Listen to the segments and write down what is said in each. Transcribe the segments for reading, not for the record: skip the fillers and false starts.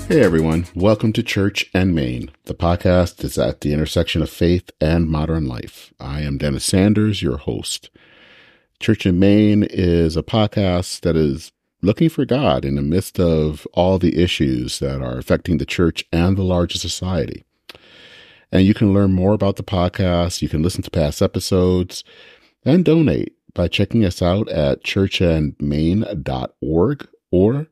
Hey everyone, welcome to Church and Main. The podcast is at the intersection of faith and modern life. I am Dennis Sanders, your host. Church and Main is a podcast that is looking for God in the midst of all the issues that are affecting the church and the larger society. And you can learn more about the podcast, you can listen to past episodes, and donate by checking us out at churchandmain.org or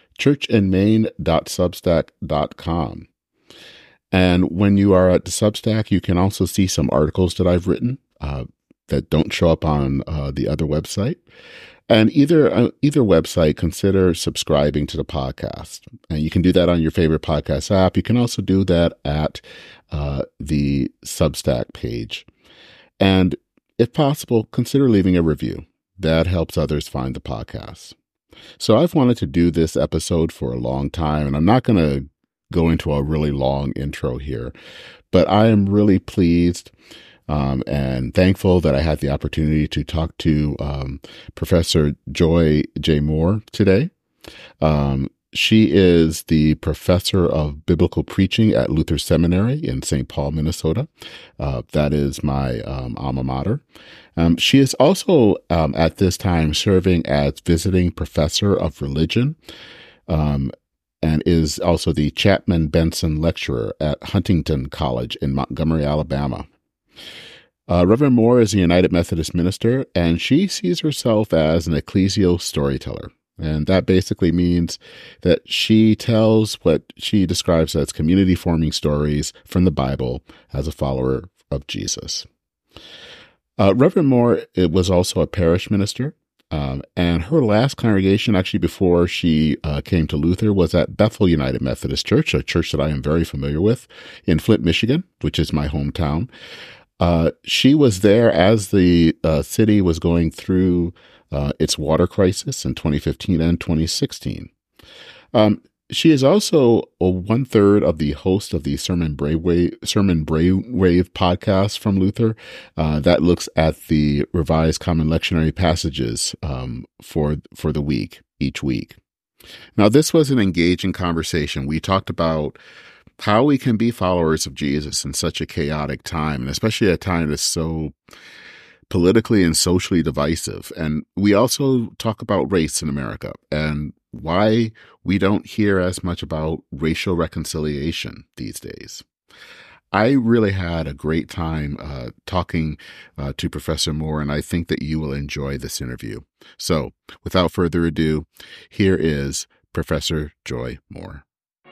churchandmain.substack.com. And when you are at the Substack, you can also see some articles that I've written that don't show up on the other website. And either website, consider subscribing to the podcast. And you can do that on your favorite podcast app. You can also do that at the Substack page. And if possible, consider leaving a review. That helps others find the podcast. So I've wanted to do this episode for a long time, and I'm not going to go into a really long intro here, but I am really pleased and thankful that I had the opportunity to talk to Professor Joy J. Moore today. She is the professor of biblical preaching at Luther Seminary in St. Paul, Minnesota. That is my alma mater. She is also at this time serving as visiting professor of religion and is also the Chapman Benson lecturer at Huntington College in Montgomery, Alabama. Reverend Moore is a United Methodist minister, and she sees herself as an ecclesial storyteller. And that basically means that she tells what she describes as community-forming stories from the Bible as a follower of Jesus. Reverend Moore was also a parish minister, and her last congregation, actually before she came to Luther, was at Bethel United Methodist Church, a church that I am very familiar with in Flint, Michigan, which is my hometown. She was there as the city was going through its water crisis in 2015 and 2016. She is also one-third of the host of the Sermon Brainwave podcast from Luther that looks at the Revised Common Lectionary passages for the week, each week. Now, this was an engaging conversation. We talked about how we can be followers of Jesus in such a chaotic time, and especially a time that's so politically and socially divisive. And we also talk about race in America and why we don't hear as much about racial reconciliation these days. I really had a great time talking to Professor Moore, and I think that you will enjoy this interview. So, without further ado, here is Professor Joy Moore.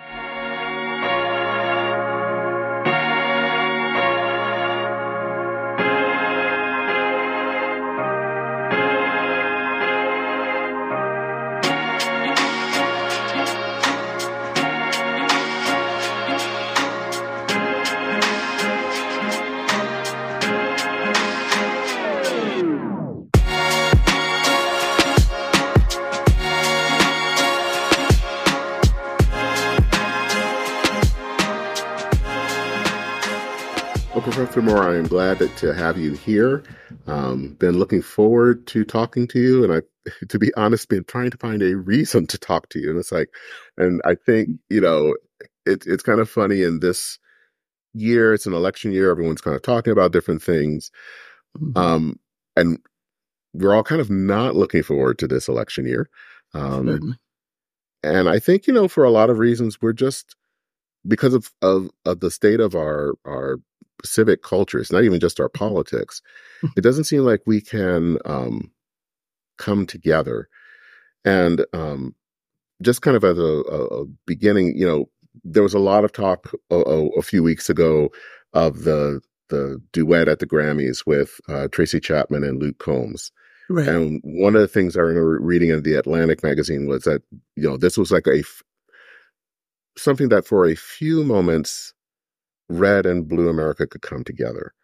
Professor Moore, I am glad to have you here. Been looking forward to talking to you, and to be honest, been trying to find a reason to talk to you. And and I think, it's kind of funny in this year, it's an election year, everyone's kind of talking about different things. And we're all kind of not looking forward to this election year. And I think, for a lot of reasons, we're just, because of the state of our civic culture, it's not even just our politics. It doesn't seem like we can come together. And just kind of as a beginning, there was a lot of talk a few weeks ago of the duet at the Grammys with Tracy Chapman and Luke Combs. Right. And one of the things I remember reading in the Atlantic magazine was that, this was like something that for a few moments, red and blue America could come together.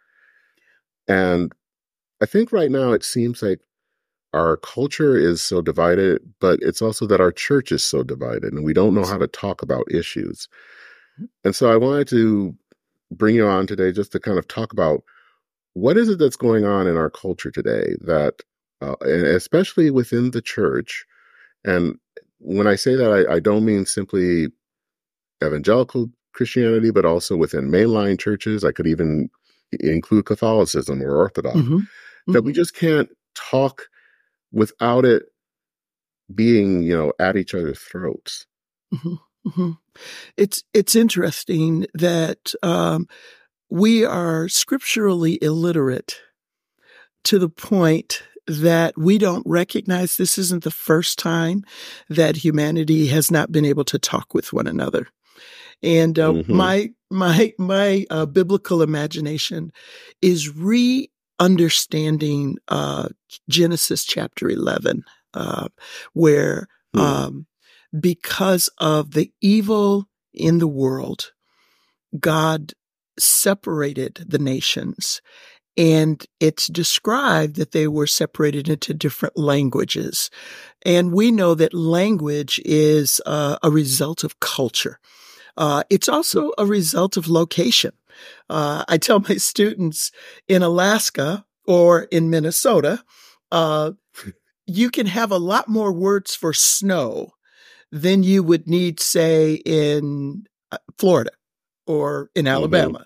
And I think right now it seems like our culture is so divided, but it's also that our church is so divided and we don't know how to talk about issues. And so I wanted to bring you on today just to kind of talk about what is it that's going on in our culture today that, and especially within the church. And when I say that, I don't mean simply evangelical Christianity, but also within mainline churches. I could even include Catholicism or Orthodox, Mm-hmm. that we just can't talk without it being, at each other's throats. Mm-hmm. Mm-hmm. It's interesting that we are scripturally illiterate to the point that we don't recognize this isn't the first time that humanity has not been able to talk with one another. And Mm-hmm. my biblical imagination is re-understanding Genesis chapter 11, where because of the evil in the world, God separated the nations. And it's described that they were separated into different languages. And we know that language is a result of culture. It's also a result of location. I tell my students in Alaska or in Minnesota, you can have a lot more words for snow than you would need, say, in Florida or in Alabama,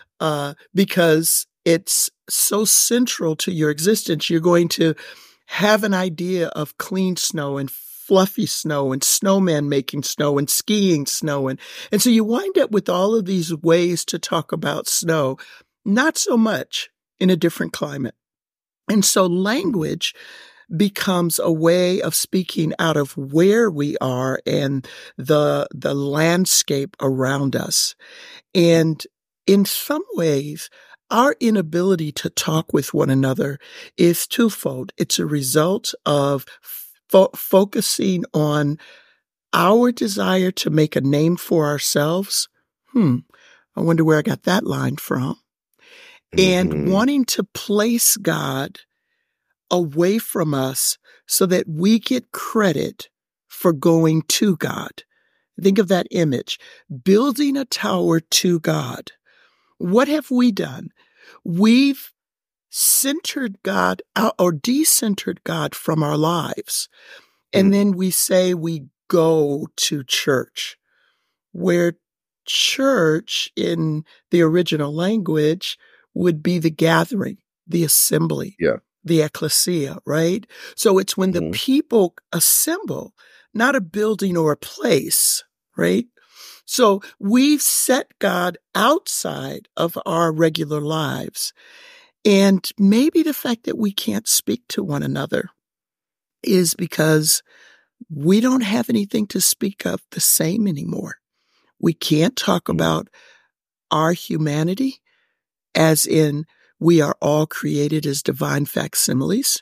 because it's so central to your existence. You're going to have an idea of clean snow and fluffy snow and snowmen making snow and skiing snow. And so you wind up with all of these ways to talk about snow, not so much in a different climate. And so language becomes a way of speaking out of where we are and the landscape around us. And in some ways, our inability to talk with one another is twofold. It's a result of focusing on our desire to make a name for ourselves. I wonder where I got that line from. And wanting to place God away from us so that we get credit for going to God. Think of that image, building a tower to God. What have we done? We've centered God out or decentered God from our lives. And then we say we go to church, where church in the original language would be the gathering, the assembly, the ecclesia, right? So it's when the people assemble, not a building or a place, right? So we've set God outside of our regular lives. And maybe the fact that we can't speak to one another is because we don't have anything to speak of the same anymore. We can't talk about our humanity as in we are all created as divine facsimiles.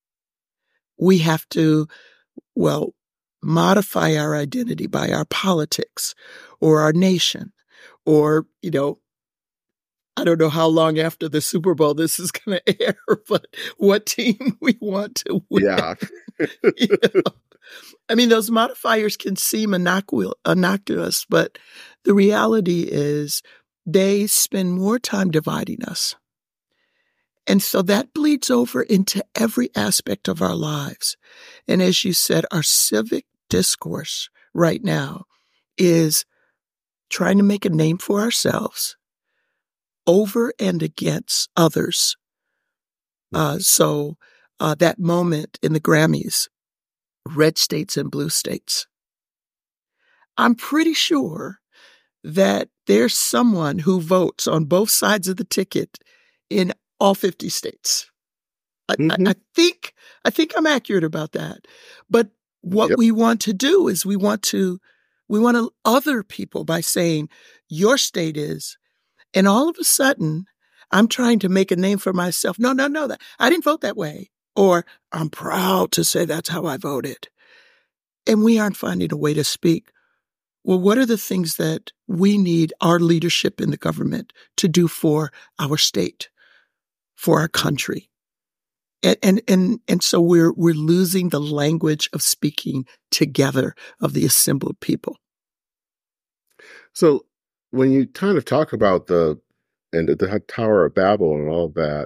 We have to, modify our identity by our politics or our nation or, I don't know how long after the Super Bowl this is going to air, but what team we want to win. Yeah. I mean, those modifiers can seem innocuous, but the reality is they spend more time dividing us. And so that bleeds over into every aspect of our lives. And as you said, our civic discourse right now is trying to make a name for ourselves over and against others. So that moment in the Grammys, red states and blue states, I'm pretty sure that there's someone who votes on both sides of the ticket in all 50 states. I think I'm accurate about that. But what we want to do is we want to other people by saying your state is, and all of a sudden I'm trying to make a name for myself. No, that I didn't vote that way. Or I'm proud to say that's how I voted. And we aren't finding a way to speak. Well, what are the things that we need our leadership in the government to do for our state, for our country? And so we're losing the language of speaking together of the assembled people. So when you kind of talk about the Tower of Babel and all of that,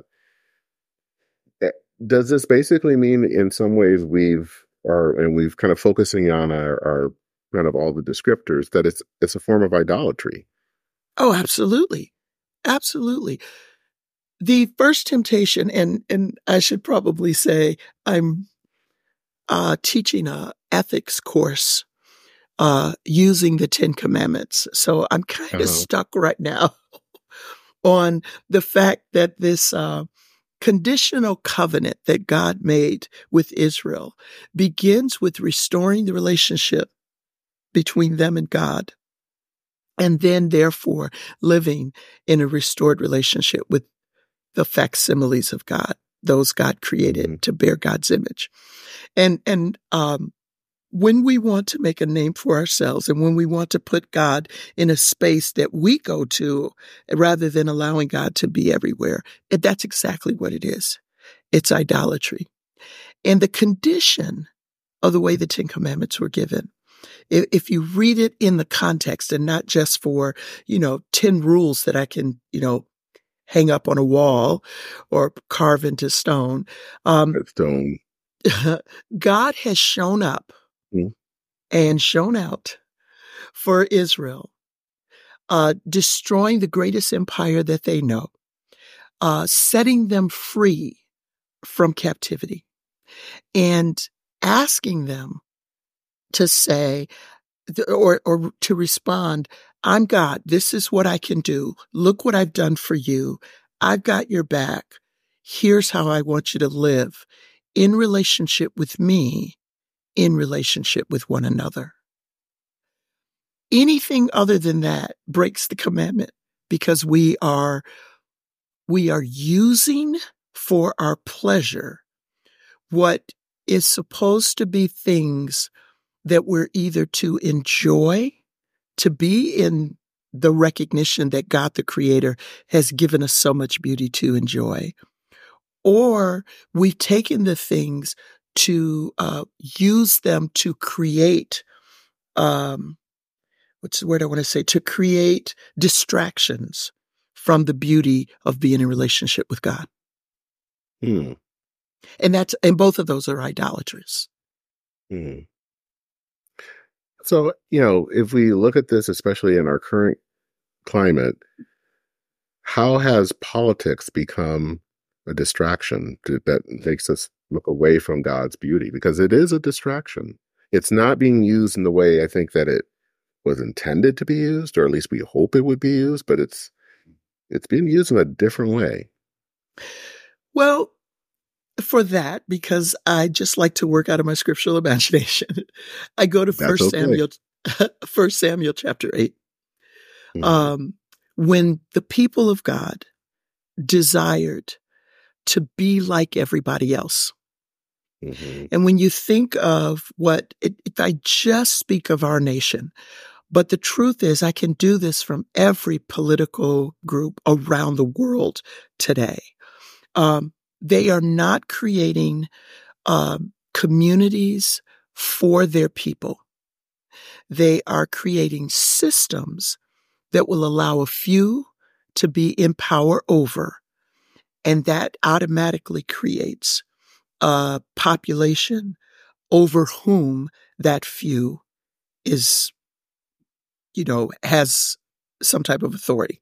does this basically mean in some ways we've kind of focusing on our kind of all the descriptors, that it's a form of idolatry. Oh, absolutely. Absolutely. The first temptation, and I should probably say I'm teaching a ethics course using the Ten Commandments. So I'm kind of stuck right now on the fact that this conditional covenant that God made with Israel begins with restoring the relationship between them and God, and then therefore living in a restored relationship with the facsimiles of God, those God created to bear God's image. And when we want to make a name for ourselves and when we want to put God in a space that we go to rather than allowing God to be everywhere, that's exactly what it is. It's idolatry. And the condition of the way the Ten Commandments were given, if you read it in the context and not just for, 10 rules that I can, hang up on a wall or carve into stone. God has shown up and shown out for Israel, destroying the greatest empire that they know, setting them free from captivity, and asking them to say, or to respond, I'm God. This is what I can do. Look what I've done for you. I've got your back. Here's how I want you to live in relationship with me, in relationship with one another. Anything other than that breaks the commandment, because we are using for our pleasure what is supposed to be things that we're either to enjoy, to be in the recognition that God the Creator has given us so much beauty to enjoy, or we've taken the things to use them to create, what's the word I want to say, to create distractions from the beauty of being in relationship with God. And both of those are idolatrous. So, if we look at this, especially in our current climate, how has politics become a distraction that makes us look away from God's beauty? Because it is a distraction. It's not being used in the way I think that it was intended to be used, or at least we hope it would be used, but it's being used in a different way. Well, for that, because I just like to work out of my scriptural imagination, I go to 1 Samuel chapter 8. When the people of God desired to be like everybody else. And when you think of if I just speak of our nation, but the truth is I can do this from every political group around the world today. They are not creating communities for their people. They are creating systems that will allow a few to be in power over, and that automatically creates a population over whom that few is, has some type of authority.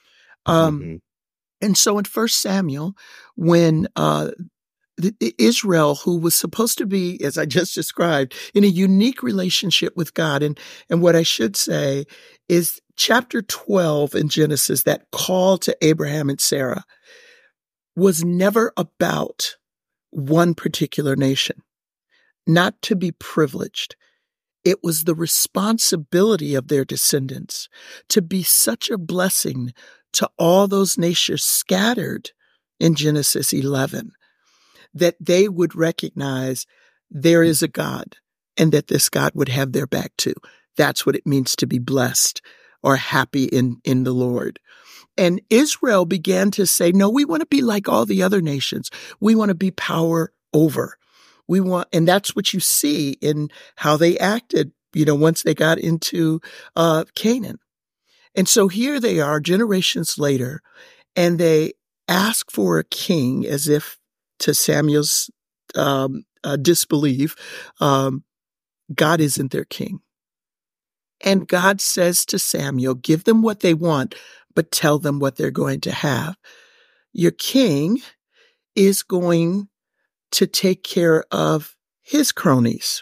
And so in 1 Samuel, when Israel, who was supposed to be, as I just described, in a unique relationship with God, and what I should say is chapter 12 in Genesis, that call to Abraham and Sarah, was never about one particular nation, not to be privileged. It was the responsibility of their descendants to be such a blessing to all those nations scattered in Genesis 11, that they would recognize there is a God and that this God would have their back too. That's what it means to be blessed or happy in the Lord. And Israel began to say, no, we want to be like all the other nations. We want to be power over. And that's what you see in how they acted, once they got into Canaan. And so here they are generations later, and they ask for a king, as if to Samuel's disbelief, God isn't their king. And God says to Samuel, give them what they want, but tell them what they're going to have. Your king is going to take care of his cronies.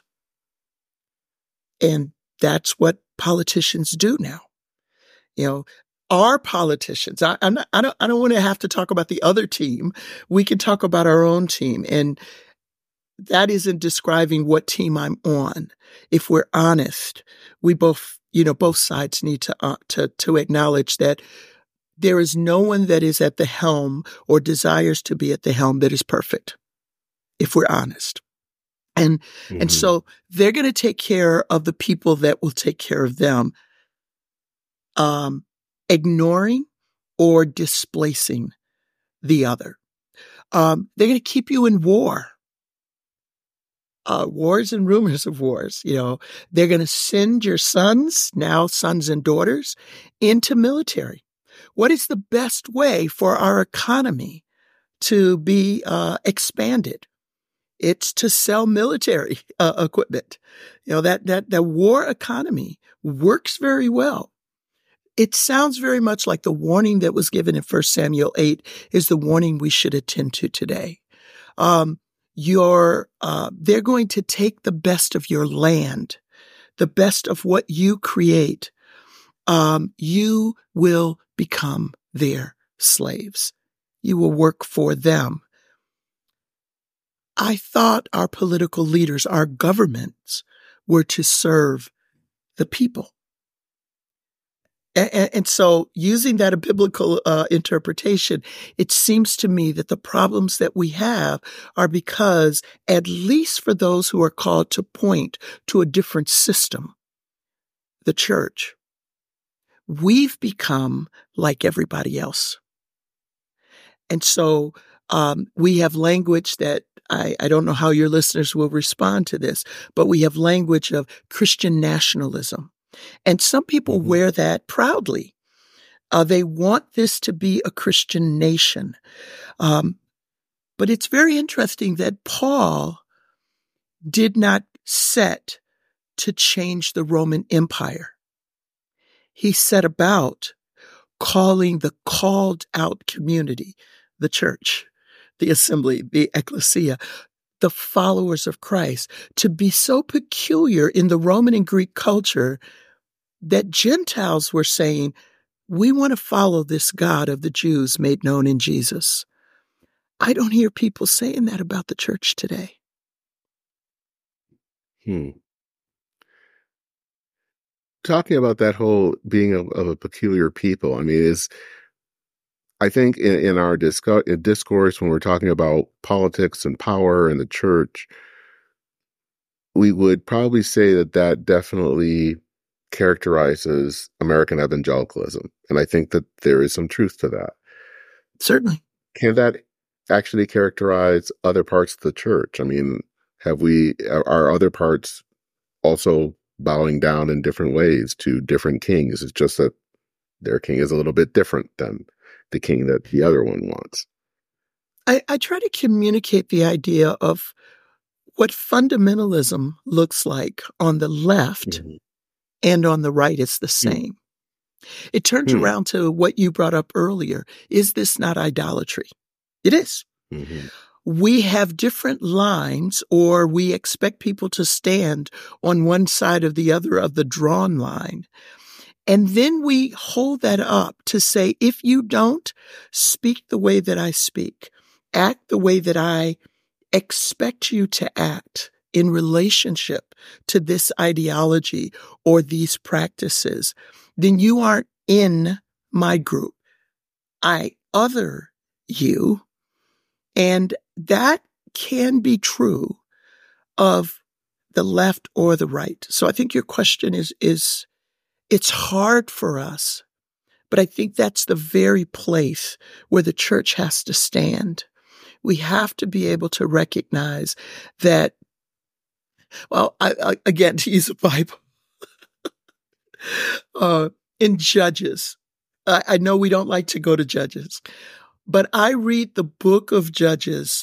And that's what politicians do now. Our politicians, I don't want to have to talk about the other team. We can talk about our own team. And that isn't describing what team I'm on. If we're honest, we both sides need to acknowledge that there is no one that is at the helm or desires to be at the helm that is perfect, if we're honest. And so they're going to take care of the people that will take care of them, ignoring or displacing the other. They're going to keep you in war. Wars and rumors of wars. They're going to send your sons, now sons and daughters, into military. What is the best way for our economy to be expanded? It's to sell military equipment. That war economy works very well. It sounds very much like the warning that was given in 1 Samuel 8 is the warning we should attend to today. They're going to take the best of your land, the best of what you create. You will become their slaves. You will work for them. I thought our political leaders, our governments, were to serve the people. And so using that biblical interpretation, it seems to me that the problems that we have are because, at least for those who are called to point to a different system, the church, we've become like everybody else. And so we have language that I don't know how your listeners will respond to this, but we have language of Christian nationalism. And some people wear that proudly. They want this to be a Christian nation. But it's very interesting that Paul did not set to change the Roman Empire. He set about calling the called out community, the church, the assembly, the ecclesia, the followers of Christ, to be so peculiar in the Roman and Greek culture that Gentiles were saying, we want to follow this God of the Jews made known in Jesus. I don't hear people saying that about the church today. Talking about that whole being of a peculiar people, I think in our discourse, when we're talking about politics and power and the church, we would probably say that definitely characterizes American evangelicalism. And I think that there is some truth to that. Certainly. Can that actually characterize other parts of the church? Are other parts also bowing down in different ways to different kings? It's just that their king is a little bit different than the king that the other one wants. I try to communicate the idea of what fundamentalism looks like on the left and on the right is the same. It turns around to what you brought up earlier. Is this not idolatry? It is. We have different lines, or we expect people to stand on one side or the other of the drawn line. And then we hold that up to say, if you don't speak the way that I speak, act the way that I expect you to act in relationship to this ideology or these practices, then you aren't in my group. I other you. And that can be true of the left or the right. So I think your question is it's hard for us, but I think that's the very place where the church has to stand. We have to be able to recognize that, again, to use the Bible, in Judges, I know we don't like to go to Judges, but I read the book of Judges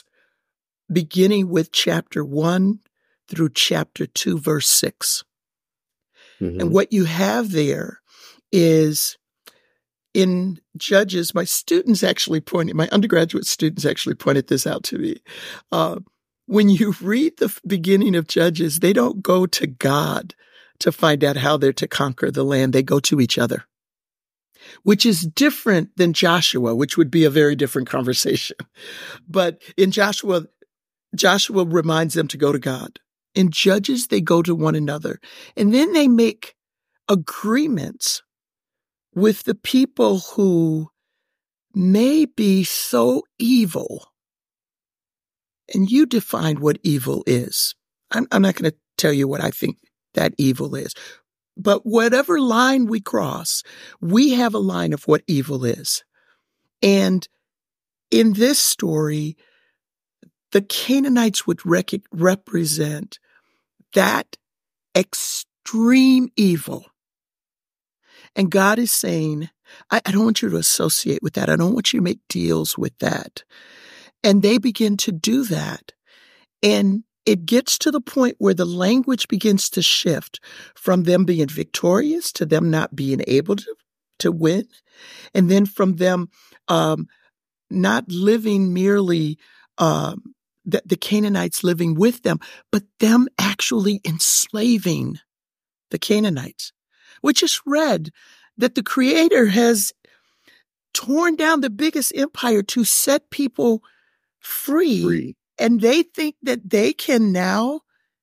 beginning with chapter 1 through chapter 2, verse 6. And what you have there is in Judges, my undergraduate students actually pointed this out to me. When you read the beginning of Judges, they don't go to God to find out how they're to conquer the land. They go to each other, which is different than Joshua, which would be a very different conversation. But in Joshua reminds them to go to God. In Judges, they go to one another. And then they make agreements with the people who may be so evil. And you define what evil is. I'm not going to tell you what I think that evil is. But whatever line we cross, we have a line of what evil is. And in this story, the Canaanites would represent that extreme evil. And God is saying, I don't want you to associate with that. I don't want you to make deals with that. And they begin to do that. And it gets to the point where the language begins to shift from them being victorious to them not being able to win. And then from them not living merely the Canaanites living with them, but them actually enslaving the Canaanites. We just read that the Creator has torn down the biggest empire to set people free. And they think that they can now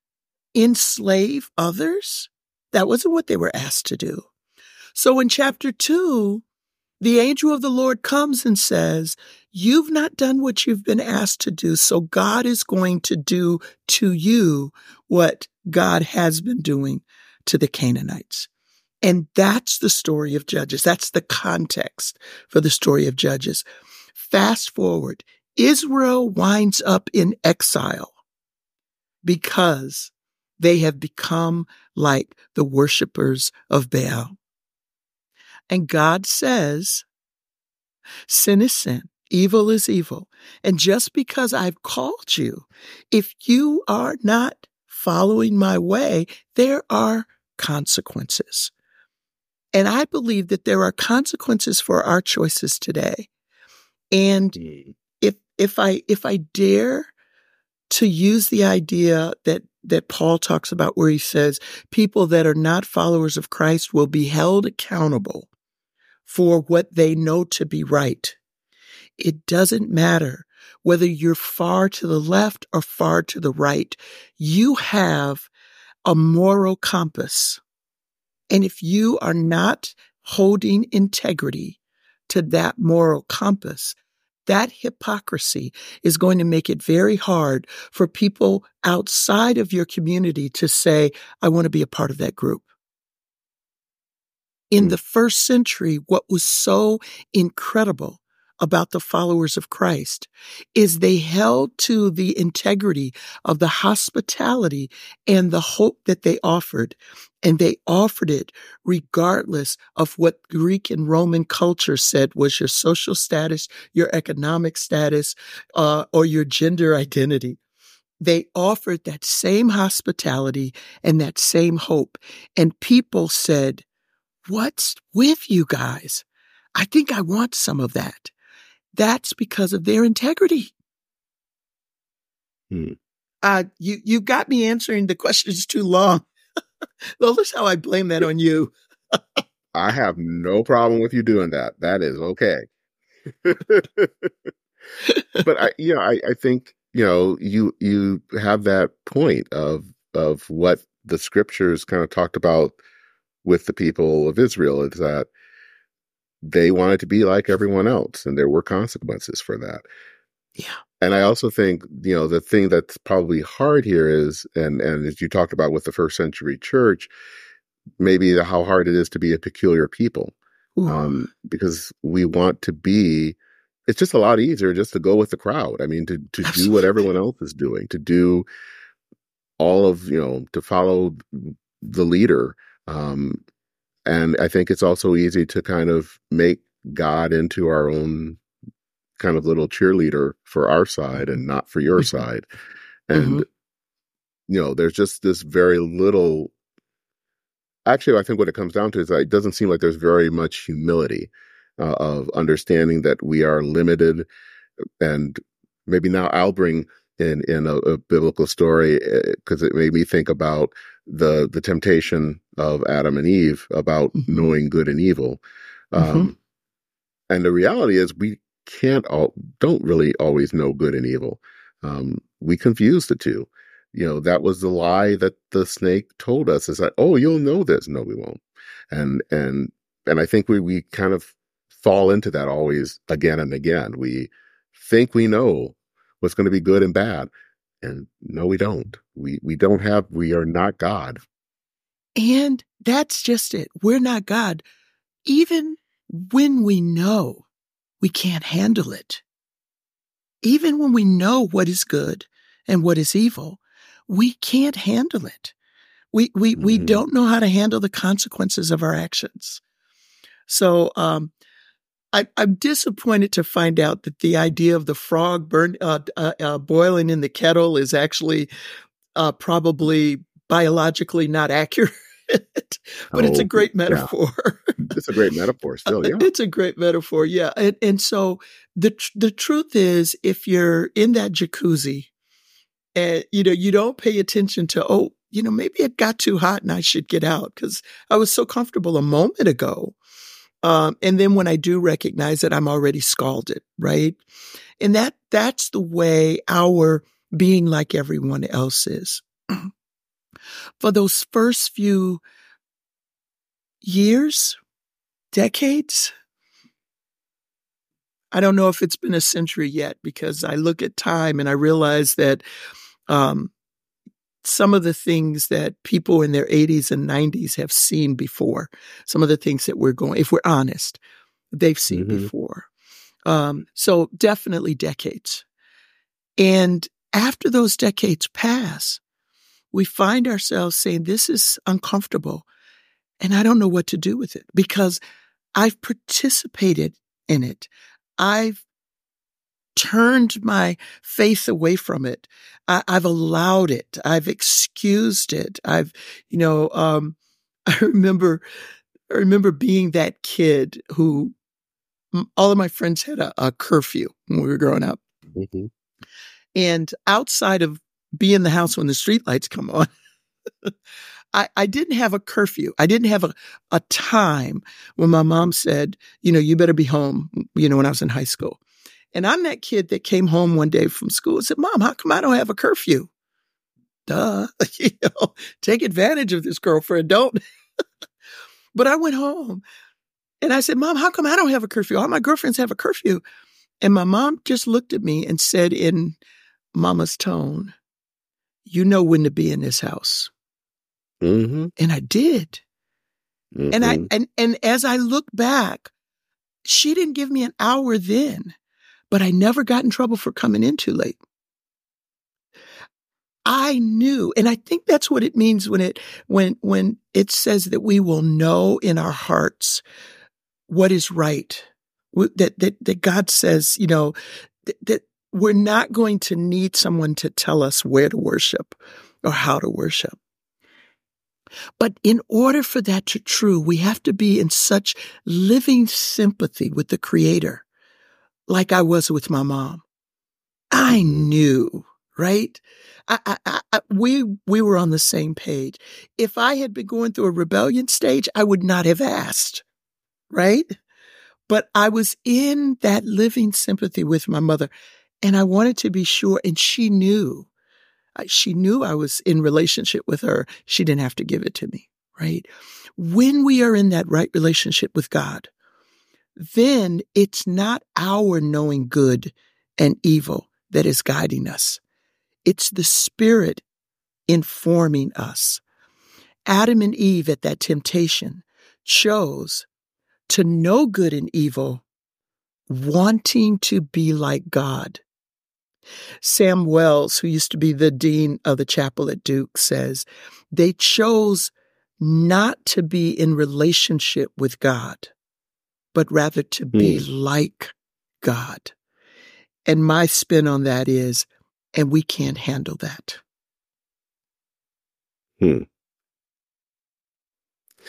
enslave others. That wasn't what they were asked to do. So in chapter 2, the angel of the Lord comes and says, you've not done what you've been asked to do, so God is going to do to you what God has been doing to the Canaanites. And that's the story of Judges. That's the context for the story of Judges. Fast forward, Israel winds up in exile because they have become like the worshipers of Baal. And God says, sin is sin, evil is evil. And just because I've called you, if you are not following my way, there are consequences. And I believe that there are consequences for our choices today. And if I dare to use the idea that Paul talks about where he says people that are not followers of Christ will be held accountable for what they know to be right. It doesn't matter whether you're far to the left or far to the right. You have a moral compass. And if you are not holding integrity to that moral compass, that hypocrisy is going to make it very hard for people outside of your community to say, I want to be a part of that group. In the first century, what was so incredible about the followers of Christ is they held to the integrity of the hospitality and the hope that they offered. And they offered it regardless of what Greek and Roman culture said was your social status, your economic status, or your gender identity. They offered that same hospitality and that same hope. And people said, what's with you guys? I think I want some of that. That's because of their integrity. You got me answering the questions too long. Notice how I blame that on you. I have no problem with you doing that. That is okay. But I think, you have that point of what the scriptures kind of talked about with the people of Israel, is that they wanted to be like everyone else, and there were consequences for that. Yeah. And I also think, the thing that's probably hard here is, and as you talked about with the first century church, maybe how hard it is to be a peculiar people. Because we want to be, it's just a lot easier just to go with the crowd. I mean, to do what everyone else is doing, to do all of, to follow the leader. And I think it's also easy to kind of make God into our own kind of little cheerleader for our side and not for your side. And, there's just this very little actually, I think what it comes down to is that it doesn't seem like there's very much humility of understanding that we are limited. And maybe now I'll bring in a biblical story because it made me think about the temptation of Adam and Eve about knowing good and evil. And the reality is we don't really always know good and evil. We confuse the two. That was the lie that the snake told us, is that, oh, you'll know this. No, we won't. And I think we kind of fall into that always again and again. We think we know what's going to be good and bad. And no, we don't. We are not God. And that's just it. We're not God. Even when we know, we can't handle it. Even when we know what is good and what is evil, we can't handle it. We don't know how to handle the consequences of our actions. So I'm disappointed to find out that the idea of the frog boiling in the kettle is actually probably biologically not accurate. But it's a great metaphor. Yeah. It's a great metaphor still, yeah. It's a great metaphor, yeah. And so the truth is, if you're in that jacuzzi and, you don't pay attention to, maybe it got too hot and I should get out because I was so comfortable a moment ago. And then when I do recognize it, I'm already scalded, right? And that's the way our being like everyone else is. For those first few years, decades, I don't know if it's been a century yet, because I look at time and I realize that some of the things that people in their 80s and 90s have seen before, some of the things that if we're honest, they've seen before. So definitely decades. And after those decades pass, we find ourselves saying, this is uncomfortable and I don't know what to do with it because I've participated in it. I've turned my faith away from it. I've allowed it. I've excused it. I remember being that kid who all of my friends had a curfew when we were growing up. And outside of be in the house when the streetlights come on, I didn't have a curfew. I didn't have a time when my mom said, you better be home, when I was in high school. And I'm that kid that came home one day from school and said, Mom, how come I don't have a curfew? Duh, take advantage of this, girlfriend, don't. But I went home and I said, Mom, how come I don't have a curfew? All my girlfriends have a curfew. And my mom just looked at me and said in mama's tone, you know when to be in this house. And I did. And as I look back, she didn't give me an hour then, but I never got in trouble for coming in too late. I knew, and I think that's what it means when it says that we will know in our hearts what is right. That God says, that we're not going to need someone to tell us where to worship or how to worship. But in order for that to be true, we have to be in such living sympathy with the Creator, like I was with my mom. I knew, right? We were on the same page. If I had been going through a rebellion stage, I would not have asked, right? But I was in that living sympathy with my mother, and I wanted to be sure, and she knew. She knew I was in relationship with her. She didn't have to give it to me, right? When we are in that right relationship with God, then it's not our knowing good and evil that is guiding us. It's the Spirit informing us. Adam and Eve at that temptation chose to know good and evil, wanting to be like God. Sam Wells, who used to be the dean of the chapel at Duke, says they chose not to be in relationship with God, but rather to be like God. And my spin on that is, and we can't handle that.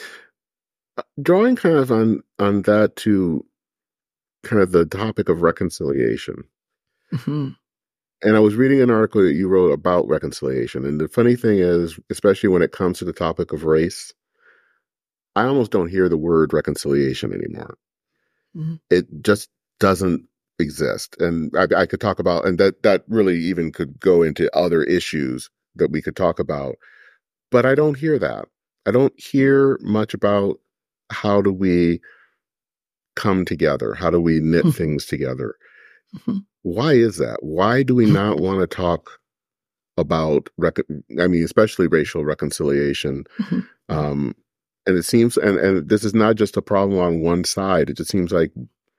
drawing kind of on that to kind of the topic of reconciliation. Mm-hmm. And I was reading an article that you wrote about reconciliation. And the funny thing is, especially when it comes to the topic of race, I almost don't hear the word reconciliation anymore. Mm-hmm. It just doesn't exist. And I could talk about, and that really even could go into other issues that we could talk about. But I don't hear that. I don't hear much about how do we come together? How do we knit things together? Mm-hmm. Why is that? Why do we not want to talk about, especially racial reconciliation? Mm-hmm. And it seems, and this is not just a problem on one side. It just seems like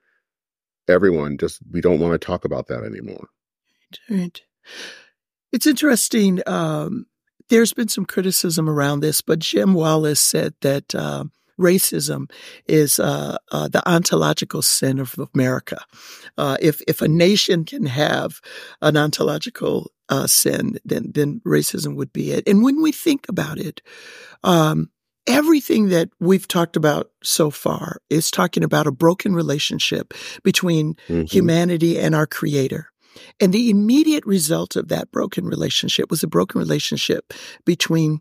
we don't want to talk about that anymore. Right. It's interesting. There's been some criticism around this, but Jim Wallace said that racism is the ontological sin of America. If a nation can have an ontological sin, then racism would be it. And when we think about it, everything that we've talked about so far is talking about a broken relationship between humanity and our Creator. And the immediate result of that broken relationship was a broken relationship between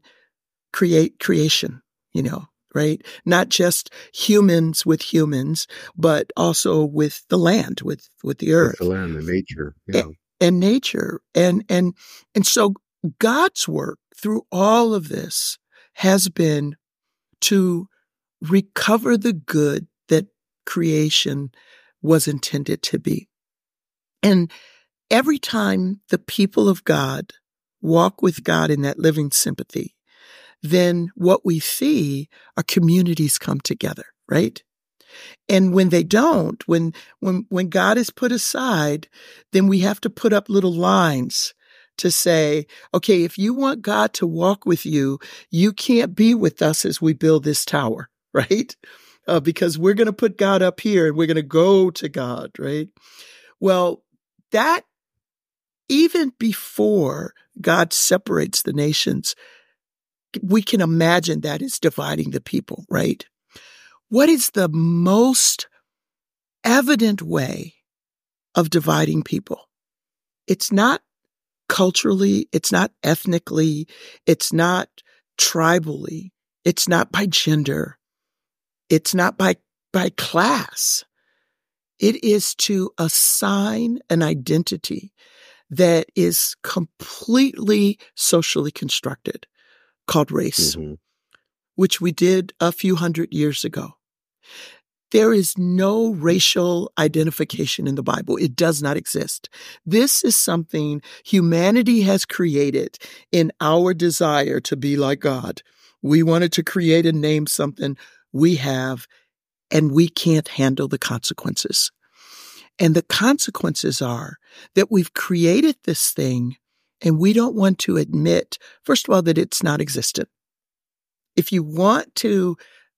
creation, right? Not just humans with humans, but also with the land, with the earth. With the land and nature. Yeah. And nature. And so God's work through all of this has been to recover the good that creation was intended to be. And every time the people of God walk with God in that living sympathy, then what we see are communities come together, right? And when they don't, when God is put aside, then we have to put up little lines to say, okay, if you want God to walk with you, you can't be with us as we build this tower, right? Because we're going to put God up here and we're going to go to God, right? Well, that even before God separates the nations, we can imagine that is dividing the people, right? What is the most evident way of dividing people? It's not culturally, it's not ethnically, it's not tribally, it's not by gender, it's not by class. It is to assign an identity that is completely socially constructed, called race, which we did a few hundred years ago. There is no racial identification in the Bible. It does not exist. This is something humanity has created in our desire to be like God. We wanted to create and name something we have, and we can't handle the consequences. And the consequences are that we've created this thing and we don't want to admit, first of all, that it's not existent. If you want to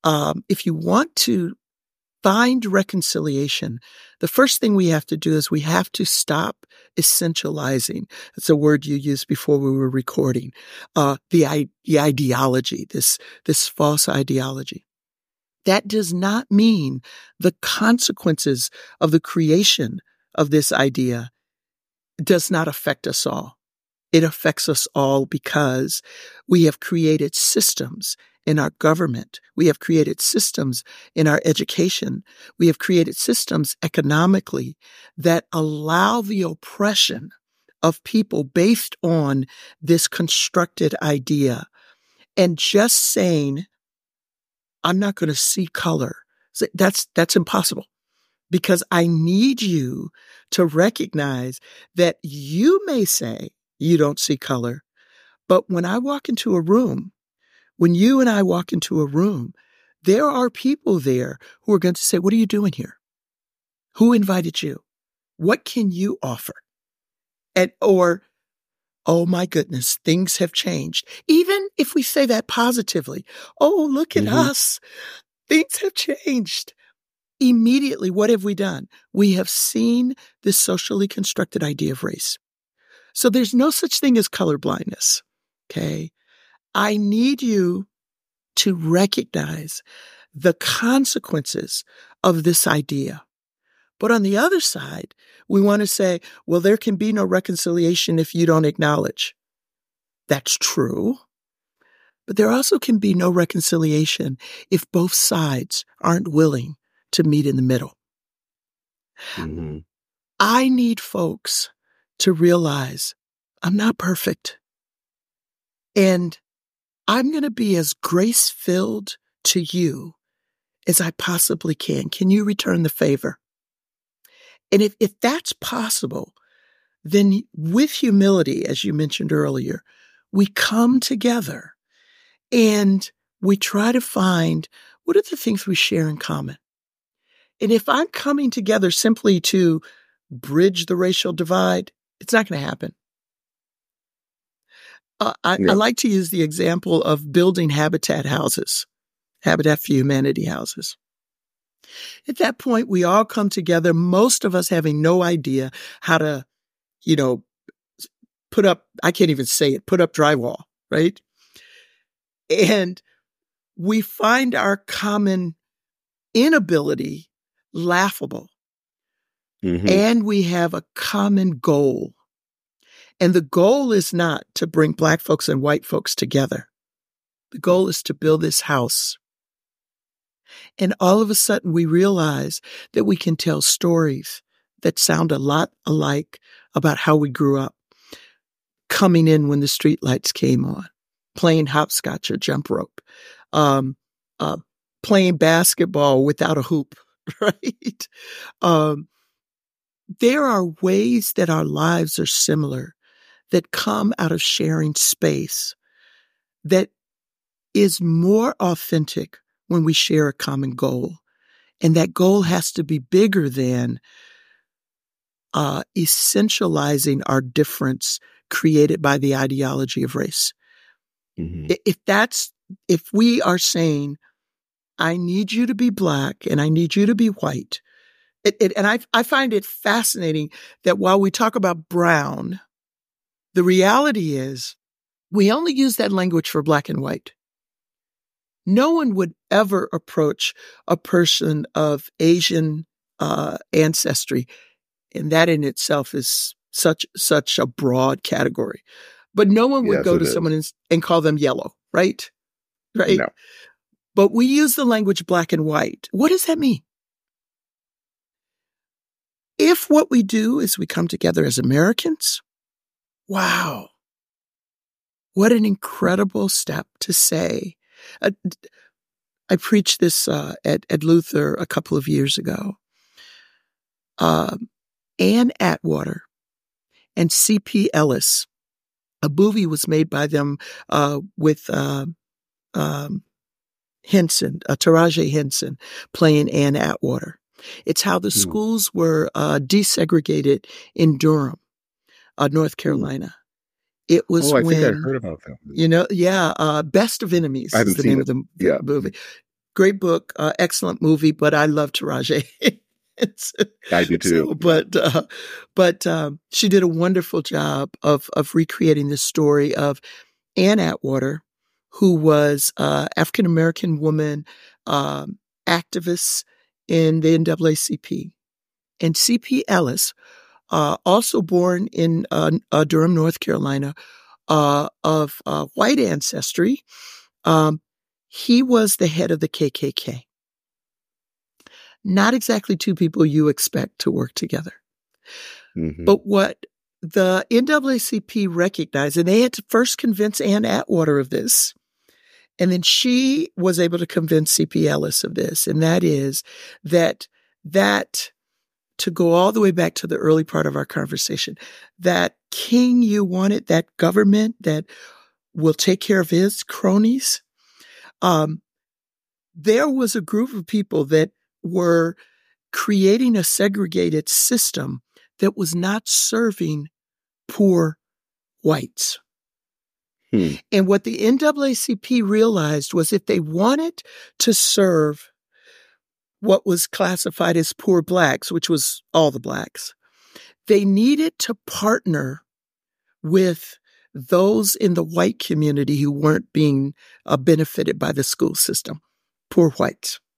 find reconciliation, the first thing we have to do is we have to stop essentializing. That's a word you used before we were recording. The ideology, this false ideology. That does not mean the consequences of the creation of this idea does not affect us all. It affects us all because we have created systems in our government. We have created systems in our education. We have created systems economically that allow the oppression of people based on this constructed idea. And just saying, I'm not going to see color, that's impossible. Because I need you to recognize that you may say you don't see color, but when I walk into a room, when you and I walk into a room, there are people there who are going to say, what are you doing here? Who invited you? What can you offer? Or, oh my goodness, things have changed. Even if we say that positively, oh, look at us. Things have changed. Immediately, what have we done? We have seen this socially constructed idea of race. So there's no such thing as color blindness. Okay. I need you to recognize the consequences of this idea. But on the other side, we want to say, well, there can be no reconciliation if you don't acknowledge. That's true. But there also can be no reconciliation if both sides aren't willing to meet in the middle. Mm-hmm. I need folks to realize I'm not perfect. And I'm going to be as grace-filled to you as I possibly can. Can you return the favor? And if that's possible, then with humility, as you mentioned earlier, we come together and we try to find what are the things we share in common. And if I'm coming together simply to bridge the racial divide, it's not going to happen. I like to use the example of building Habitat houses, Habitat for Humanity houses. At that point, we all come together, most of us having no idea how to, put up, I can't even say it, put up drywall, right? And we find our common inability laughable. Mm-hmm. And we have a common goal. And the goal is not to bring Black folks and white folks together. The goal is to build this house. And all of a sudden we realize that we can tell stories that sound a lot alike about how we grew up. Coming in when the streetlights came on, playing hopscotch or jump rope, playing basketball without a hoop, right? There are ways that our lives are similar that come out of sharing space that is more authentic when we share a common goal. And that goal has to be bigger than essentializing our difference created by the ideology of race. Mm-hmm. If we are saying, I need you to be Black and I need you to be white, and I find it fascinating that while we talk about brown, the reality is we only use that language for Black and white. No one would ever approach a person of Asian ancestry, and that in itself is such a broad category. But no one would go to someone and call them yellow, right? Right? No. But we use the language Black and white. What does that mean? If what we do is we come together as Americans, wow, what an incredible step to say. I preached this at Luther a couple of years ago. Ann Atwater and C.P. Ellis, a movie was made by them with Henson, Taraji Henson, playing Ann Atwater. It's how the schools were desegregated in Durham, North Carolina. It was I think I heard about that. Best of Enemies is the name of the movie. Great book, excellent movie, but I love Taraji. I do too. But she did a wonderful job of recreating the story of Ann Atwater, who was African American woman, activist in the NAACP, and C.P. Ellis, also born in Durham, North Carolina, of white ancestry. He was the head of the KKK. Not exactly two people you expect to work together. Mm-hmm. But what the NAACP recognized, and they had to first convince Ann Atwater of this, and then she was able to convince C.P. Ellis of this, and that is that to go all the way back to the early part of our conversation, that king you wanted, that government that will take care of his cronies, there was a group of people that were creating a segregated system that was not serving poor whites. And what the NAACP realized was if they wanted to serve what was classified as poor Blacks, which was all the Blacks, they needed to partner with those in the white community who weren't being benefited by the school system, poor whites.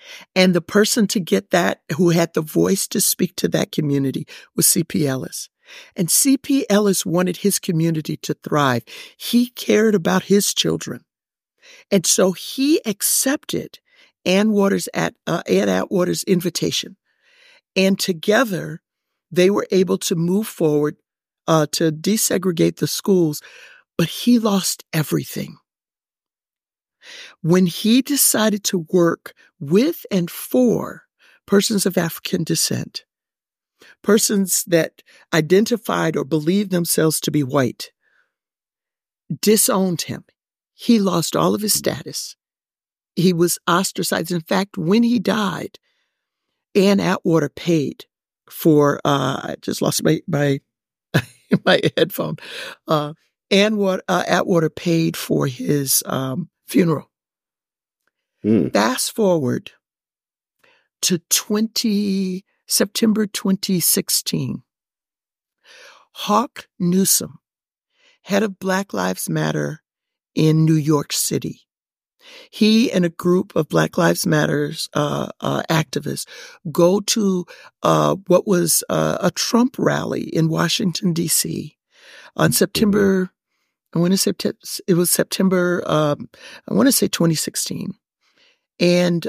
And the person to get that, who had the voice to speak to that community, was C.P. Ellis. And C.P. Ellis wanted his community to thrive. He cared about his children. And so he accepted Ann Atwater's invitation. And together, they were able to move forward to desegregate the schools, but he lost everything. When he decided to work with and for persons of African descent, persons that identified or believed themselves to be white, disowned him. He lost all of his status. He was ostracized. In fact, when he died, Ann Atwater paid for, I just lost my my headphone. Atwater paid for his funeral. Fast forward to September 2016. Hawk Newsome, head of Black Lives Matter in New York City. He and a group of Black Lives Matters activists go to what was a Trump rally in Washington, D.C. on September, I want to say it was September, I want to say 2016. And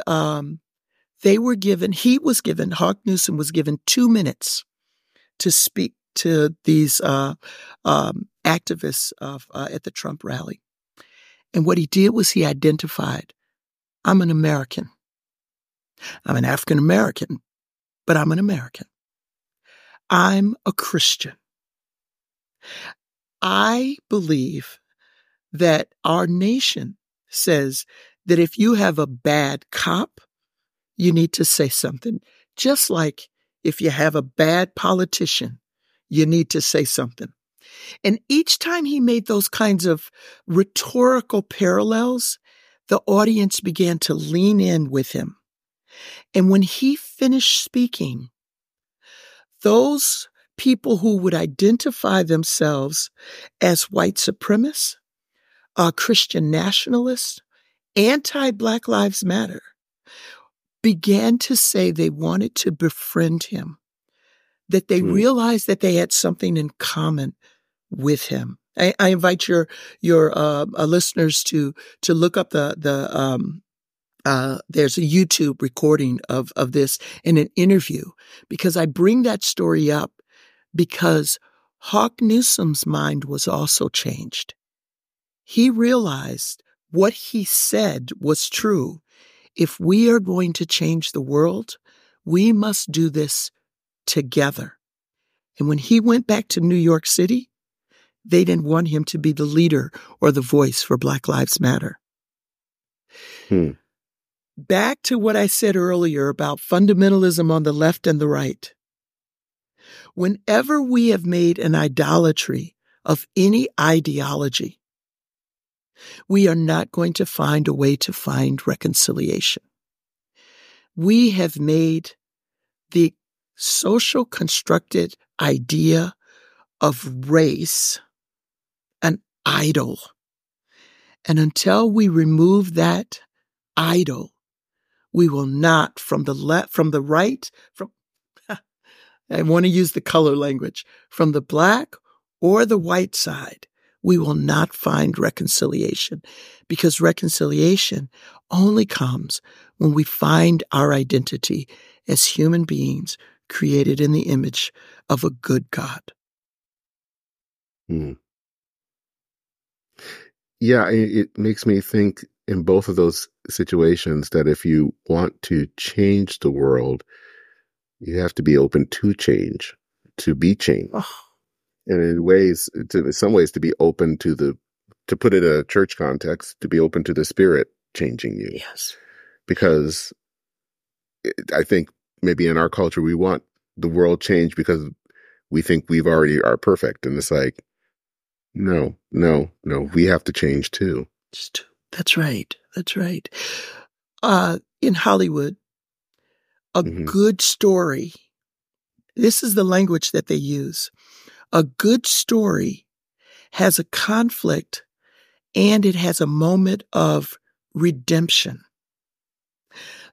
Hawk Newsome was given 2 minutes to speak to these activists at the Trump rally. And what he did was he identified, I'm an American. I'm an African American, but I'm an American. I'm a Christian. I believe that our nation says that if you have a bad cop, you need to say something. Just like if you have a bad politician, you need to say something. And each time he made those kinds of rhetorical parallels, the audience began to lean in with him. And when he finished speaking, those people who would identify themselves as white supremacists, Christian nationalists, anti-Black Lives Matter, began to say they wanted to befriend him, that they realized that they had something in common with him. I invite your listeners to look up there's a YouTube recording of this in an interview, because I bring that story up because Hawk Newsome's mind was also changed. He realized what he said was true. If we are going to change the world, we must do this together. And when he went back to New York City, they didn't want him to be the leader or the voice for Black Lives Matter. Back to what I said earlier about fundamentalism on the left and the right. Whenever we have made an idolatry of any ideology, we are not going to find a way to find reconciliation. We have made the social constructed idea of race an idol. And until we remove that idol, we will not, from the right, I want to use the color language, from the Black or the white side, we will not find reconciliation, because reconciliation only comes when we find our identity as human beings created in the image of a good God. Yeah, it makes me think in both of those situations that if you want to change the world, you have to be open to change, to be changed. And in some ways, to be open to put it in a church context, to be open to the Spirit changing you. Yes. Because I think maybe in our culture, we want the world changed because we think we've already are perfect. And it's like, no, we have to change too. That's right. That's right. In Hollywood, a good story, this is the language that they use. A good story has a conflict and it has a moment of redemption.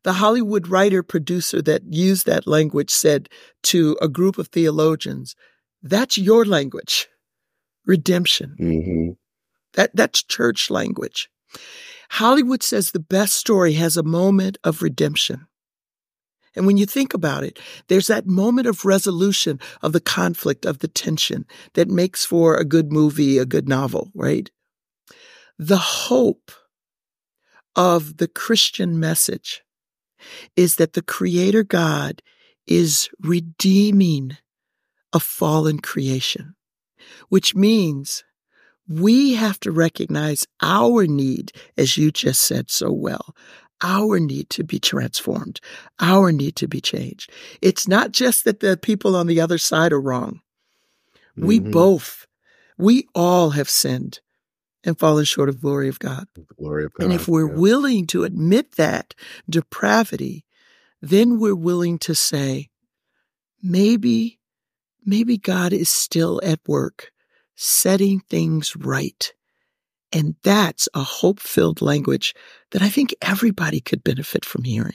The Hollywood writer producer that used that language said to a group of theologians, that's your language, redemption. Mm-hmm. That's church language. Hollywood says the best story has a moment of redemption. And when you think about it, there's that moment of resolution of the conflict, of the tension that makes for a good movie, a good novel, right? The hope of the Christian message is that the Creator God is redeeming a fallen creation, which means we have to recognize our need, as you just said so well, our need to be transformed, our need to be changed. It's not just that the people on the other side are wrong. Mm-hmm. We all have sinned and fallen short of glory of God. The glory of God. And if we're willing to admit that depravity, then we're willing to say, maybe God is still at work setting things right. And that's a hope-filled language that I think everybody could benefit from hearing.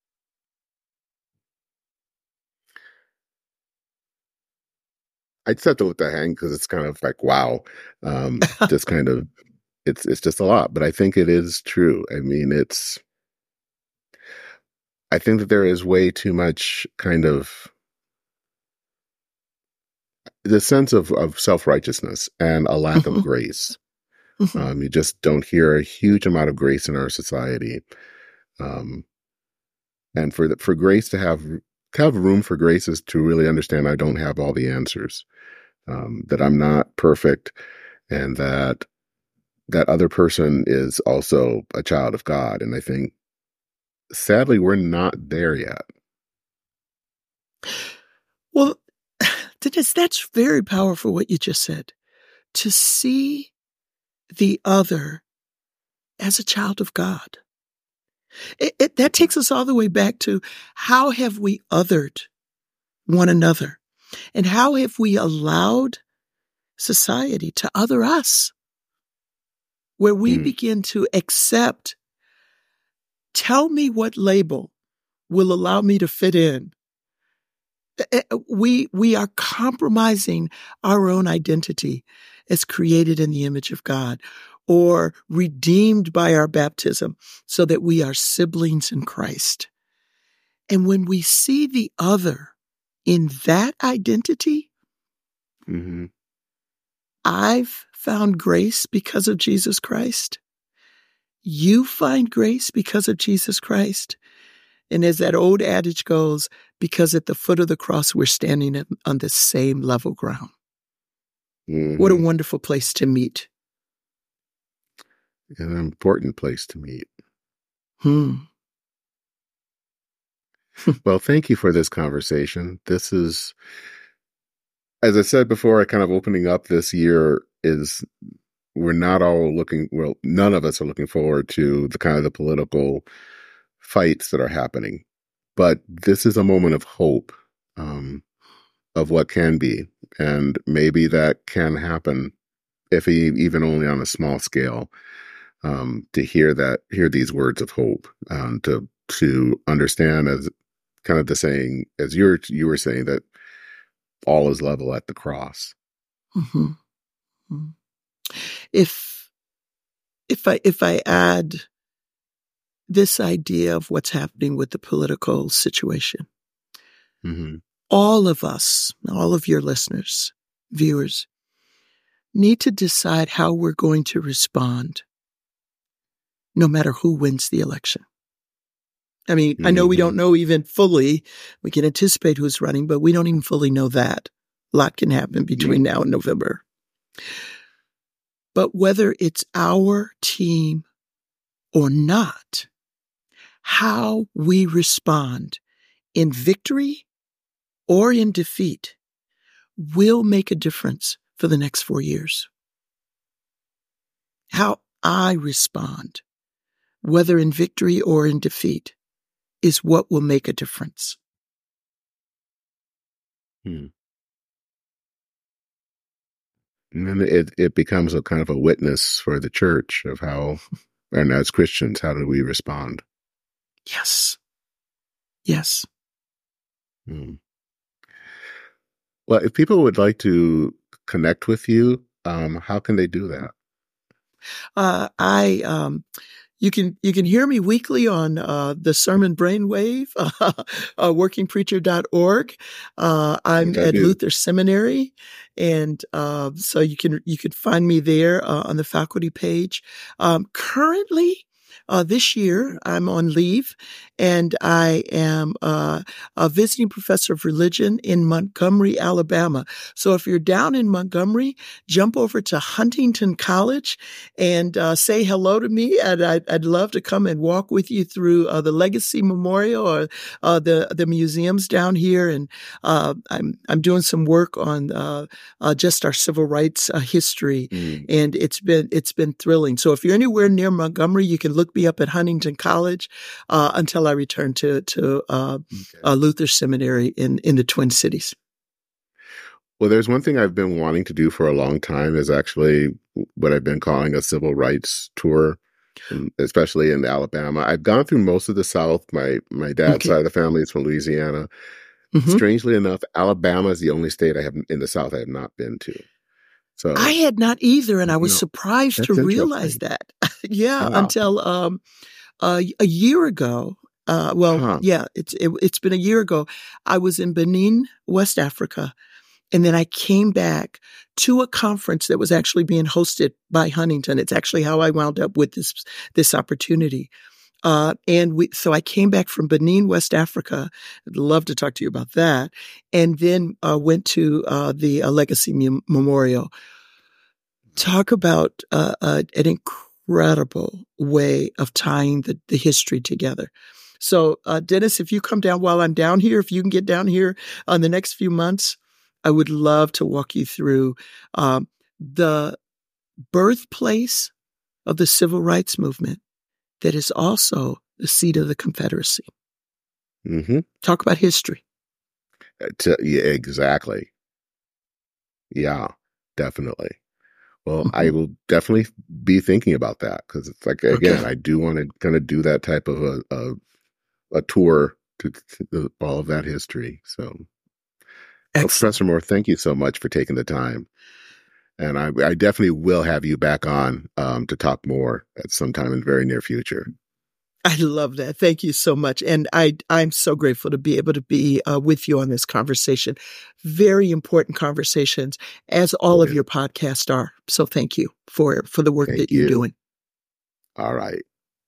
I'd set to with the hang because it's kind of like, wow, just kind of, it's just a lot, but I think it is true. I mean, I think that there is way too much kind of the sense of self-righteousness and a lack of grace. You just don't hear a huge amount of grace in our society. And for grace to have room for grace is to really understand I don't have all the answers, that I'm not perfect, and that other person is also a child of God. And I think, sadly, we're not there yet. Well, Dennis, that's very powerful what you just said. To see the other as a child of God. That takes us all the way back to how have we othered one another? And how have we allowed society to other us? Where we begin to accept, tell me what label will allow me to fit in. We are compromising our own identity as created in the image of God, or redeemed by our baptism so that we are siblings in Christ. And when we see the other in that identity, I've found grace because of Jesus Christ. You find grace because of Jesus Christ. And as that old adage goes, because at the foot of the cross, we're standing on the same level ground. What a wonderful place to meet. An important place to meet. Well, thank you for this conversation. This is, as I said before, kind of opening up this year is, we're not all looking, well, none of us are looking forward to the kind of the political fights that are happening. But this is a moment of hope, of what can be. And maybe that can happen, if even only on a small scale, to hear these words of hope, to understand, as kind of the saying, as you were saying, that all is level at the cross. If I add this idea of what's happening with the political situation, all of us, all of your listeners, viewers, need to decide how we're going to respond, no matter who wins the election. I mean, I know we don't know even fully. We can anticipate who's running, but we don't even fully know that. A lot can happen between now and November. But whether it's our team or not, how we respond in victory or in defeat will make a difference for the next 4 years. How I respond, whether in victory or in defeat, is what will make a difference. And then it becomes a kind of a witness for the church of how, and as Christians, how do we respond? Yes. Yes. Hmm. Well, if people would like to connect with you, how can they do that? You can hear me weekly on the Sermon Brainwave, workingpreacher.org. I'm at Luther Seminary, and so you can find me there on the faculty page. Currently, this year, I'm on leave, and I am a visiting professor of religion in Montgomery, Alabama. So if you're down in Montgomery, jump over to Huntington College and say hello to me. And I'd love to come and walk with you through the Legacy Memorial or the museums down here. And I'm doing some work on just our civil rights history, and it's been thrilling. So if you're anywhere near Montgomery, you can look me up at Huntington College until I return to Luther Seminary in the Twin Cities. Well, there's one thing I've been wanting to do for a long time is actually what I've been calling a civil rights tour, especially in Alabama. I've gone through most of the South. My dad's side of the family is from Louisiana. Strangely enough, Alabama is the only state in the South I have not been to. So I had not either, and I was surprised to realize that. Until a year ago. It's been a year ago. I was in Benin, West Africa, and then I came back to a conference that was actually being hosted by Huntington. It's actually how I wound up with this opportunity. So I came back from Benin, West Africa. I'd love to talk to you about that. And then went to the Legacy Memorial. Talk about an incredible way of tying the history together. So, Dennis, if you come down while I'm down here, if you can get down here on the next few months, I would love to walk you through the birthplace of the civil rights movement that is also the seat of the Confederacy. Talk about history. Yeah, exactly. Yeah, definitely. Well, I will definitely be thinking about that because it's like, again, I do want to kind of do that type of a tour to all of that history. So, Professor Moore, thank you so much for taking the time. And I definitely will have you back on to talk more at some time in the very near future. I love that. Thank you so much. And I'm so grateful to be able to be with you on this conversation. Very important conversations, as all of your podcasts are. So thank you for the work that you're doing. All right.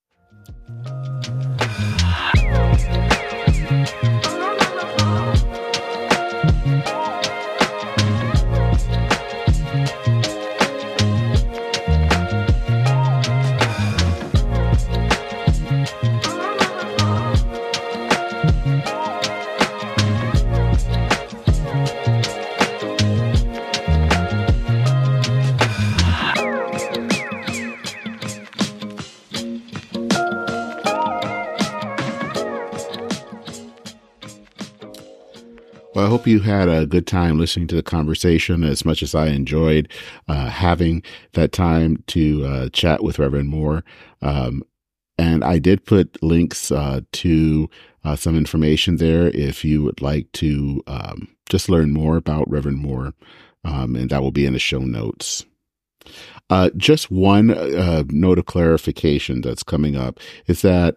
Well, I hope you had a good time listening to the conversation as much as I enjoyed having that time to chat with Reverend Moore. And I did put links to some information there if you would like to just learn more about Reverend Moore, and that will be in the show notes. Just one note of clarification that's coming up is that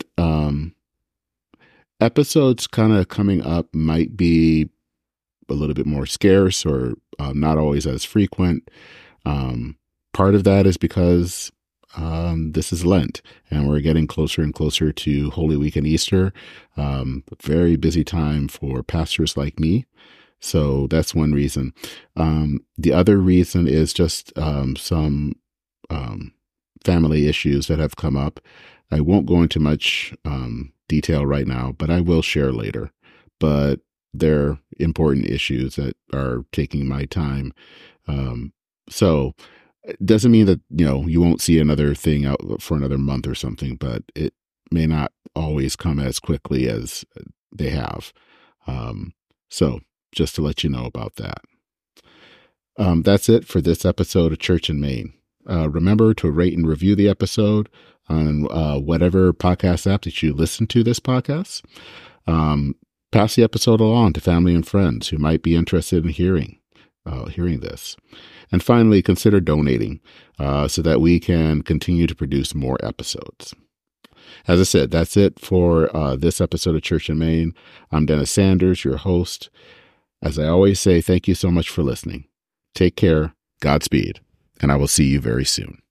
episodes kind of coming up might be a little bit more scarce or not always as frequent. Part of that is because this is Lent and we're getting closer and closer to Holy Week and Easter. Very busy time for pastors like me. So that's one reason. The other reason is just some family issues that have come up. I won't go into much detail right now, but I will share later. But they're important issues that are taking my time. So it doesn't mean that, you won't see another thing out for another month or something, but it may not always come as quickly as they have. So just to let you know about that. That's it for this episode of Church in Maine. Remember to rate and review the episode on whatever podcast app that you listen to this podcast. Pass the episode along to family and friends who might be interested in hearing this. And finally, consider donating so that we can continue to produce more episodes. As I said, that's it for this episode of Church in Maine. I'm Dennis Sanders, your host. As I always say, thank you so much for listening. Take care, Godspeed, and I will see you very soon.